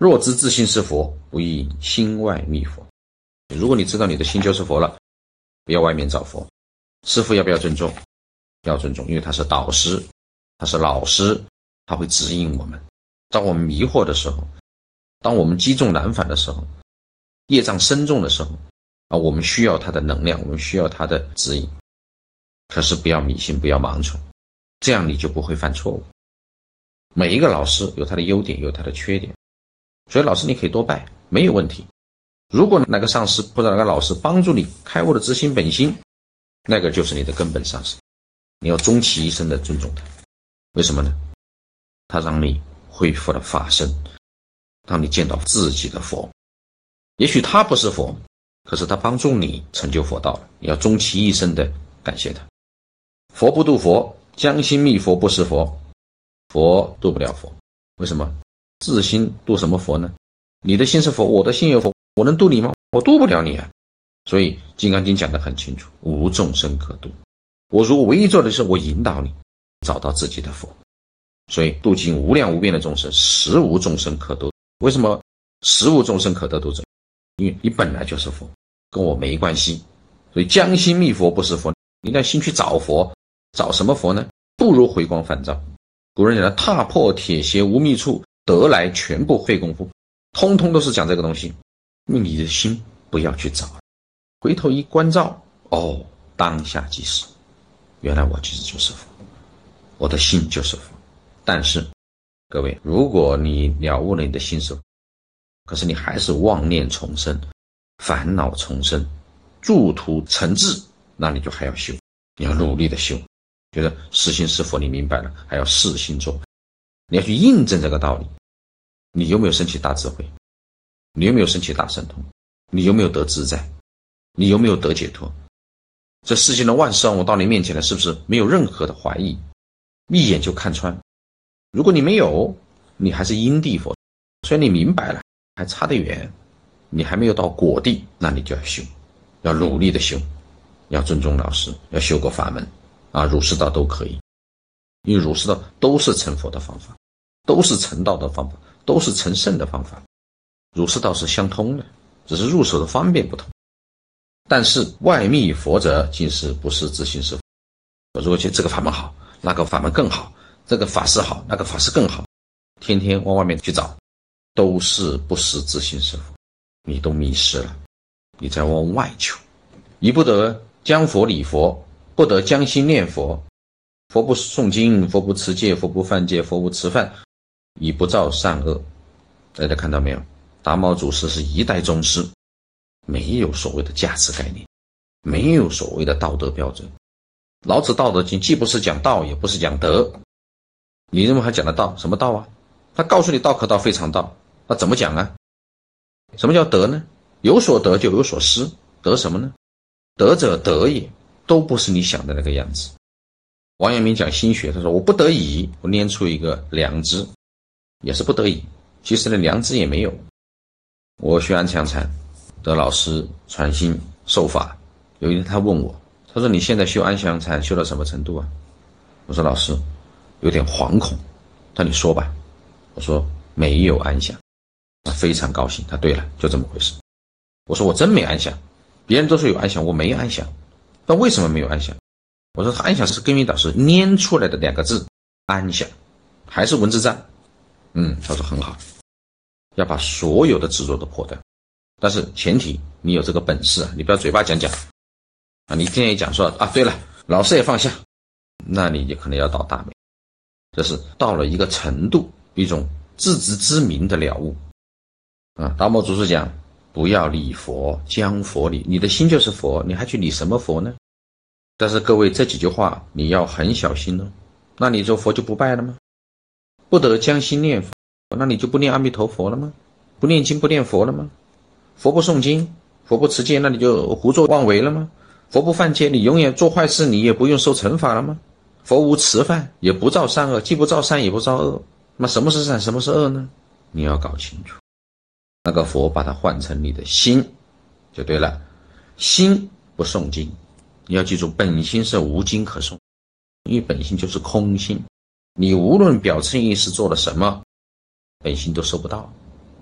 若知自心是佛，不亦心外觅佛。如果你知道你的心就是佛了，不要外面找佛。师父要不要尊重？要尊重，因为他是导师，他是老师，他会指引我们。当我们迷惑的时候，当我们积重难返的时候，业障深重的时候我们需要他的能量，我们需要他的指引。可是不要迷信，不要盲从，这样你就不会犯错误。每一个老师有他的优点，有他的缺点，所以老师你可以多拜，没有问题。如果哪个上师或者哪个老师帮助你开悟的知心本心，那个就是你的根本上师，你要终其一生的尊重他。为什么呢？他让你恢复了法身，让你见到自己的佛。也许他不是佛，可是他帮助你成就佛道了，你要终其一生的感谢他。佛不度佛，将心觅佛不是佛，佛度不了佛。为什么？自心度什么佛呢？你的心是佛，我的心有佛，我能度你吗？我度不了你啊。所以《金刚经》讲得很清楚，无众生可度。我如果唯一做的是我引导你找到自己的佛。所以度尽无量无边的众生，实无众生可度。为什么实无众生可得度者？因为你本来就是佛，跟我没关系。所以将心觅佛不是佛，你的心去找佛，找什么佛呢？不如回光返照。古人讲踏破铁鞋无觅处，得来全不费功夫，通通都是讲这个东西。因为你的心不要去找，回头一关照，当下即是，原来我其实就是佛，我的心就是佛。但是各位，如果你了悟了你的心是佛，可是你还是妄念重生，烦恼重生，诸途成志，那你就还要修，你要努力的修。觉得是心是佛你明白了，还要试心做，你要去印证这个道理。你有没有升起大智慧？你有没有升起大神通？你有没有得自在？你有没有得解脱？这世间的万事万物到你面前来，是不是没有任何的怀疑，一眼就看穿？如果你没有，你还是因地佛，虽然你明白了，还差得远，你还没有到果地，那你就要修，要努力的修，要尊重老师，要修个法门儒释道都可以。因为儒释道都是成佛的方法，都是成道的方法，都是成圣的方法。儒释道是相通的，只是入手的方便不同。但是外觅佛者，竟是不是自心是佛。如果觉得这个法门好，那个法门更好，这个法师好，那个法师更好，天天往外面去找，都是不识自心是佛，你都迷失了，你在往外求。你不得将佛礼佛，不得将心念佛。佛不诵经，佛不持戒，佛不犯戒，佛不吃饭，以不造善恶。大家看到没有？达摩祖师是一代宗师，没有所谓的价值概念，没有所谓的道德标准。老子道德经既不是讲道，也不是讲德。你认为他讲的道什么道啊？他告诉你道可道非常道，那怎么讲啊？什么叫德呢？有所得就有所失，得什么呢？得者得也，都不是你想的那个样子。王阳明讲心学，他说我不得已，我拈出一个良知，也是不得已，其实呢良知也没有。我学安详禅的老师传心授法，有一天他问我，他说你现在修安详禅修到什么程度啊？我说老师有点惶恐。他你说吧。我说没有安详。他非常高兴，他对了，就这么回事。我说我真没安详，别人都说有安详，我没安详。那为什么没有安详？我说他安详是根源导师拈出来的两个字，安详，还是文字战。他说很好，要把所有的执着都破掉，但是前提你有这个本事你不要嘴巴讲讲你天天讲说对了，老师也放下，那你就可能要倒大霉。这是到了一个程度，一种自知之明的了悟达摩祖师讲不要理佛，将佛理，你的心就是佛，你还去理什么佛呢？但是各位这几句话你要很小心那你说佛就不拜了吗？不得将心念佛，那你就不念阿弥陀佛了吗？不念经不念佛了吗？佛不诵经，佛不持戒，那你就胡作妄为了吗？佛不犯戒，你永远做坏事，你也不用受惩罚了吗？佛无吃饭，也不造善恶，既不造善也不造恶，那什么是善，什么是恶呢？你要搞清楚。那个佛把它换成你的心就对了，心不诵经，你要记住本心是无经可诵，因为本心就是空心，你无论表层意识做了什么，本心都收不到，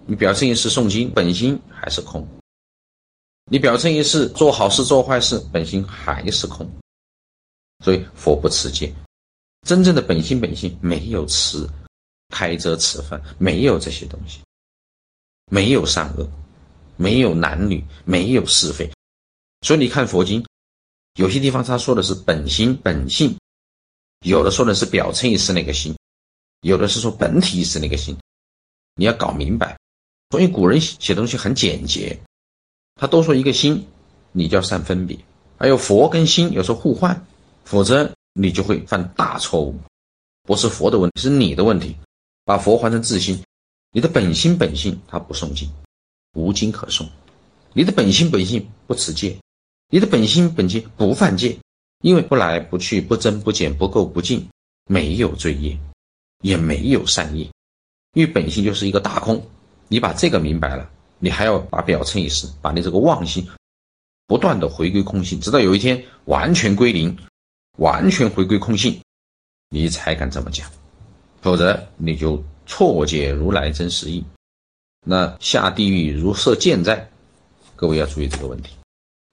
你表层意识诵经，本心还是空。你表层意识做好事做坏事，本心还是空。所以佛不持戒，真正的本心没有持开遮持犯，没有这些东西，没有善恶，没有男女，没有是非。所以你看佛经，有些地方他说的是本心本性，有的说的是表层意识那个心，有的是说本体意识那个心，你要搞明白。所以古人写东西很简洁，他都说一个心，你就要善分别。还有佛跟心有时候互换，否则你就会犯大错误。不是佛的问题，是你的问题，把佛换成自心。你的本心他不诵经，无经可诵。你的本心不持戒，你的本心不犯戒，因为不来不去不增不减不垢不净，没有罪业，也没有善业，因为本性就是一个大空。你把这个明白了，你还要把表层意识，把你这个妄心不断的回归空性，直到有一天完全归零，完全回归空性，你才敢这么讲，否则你就错解如来真实义，那下地狱如设箭在。各位要注意这个问题。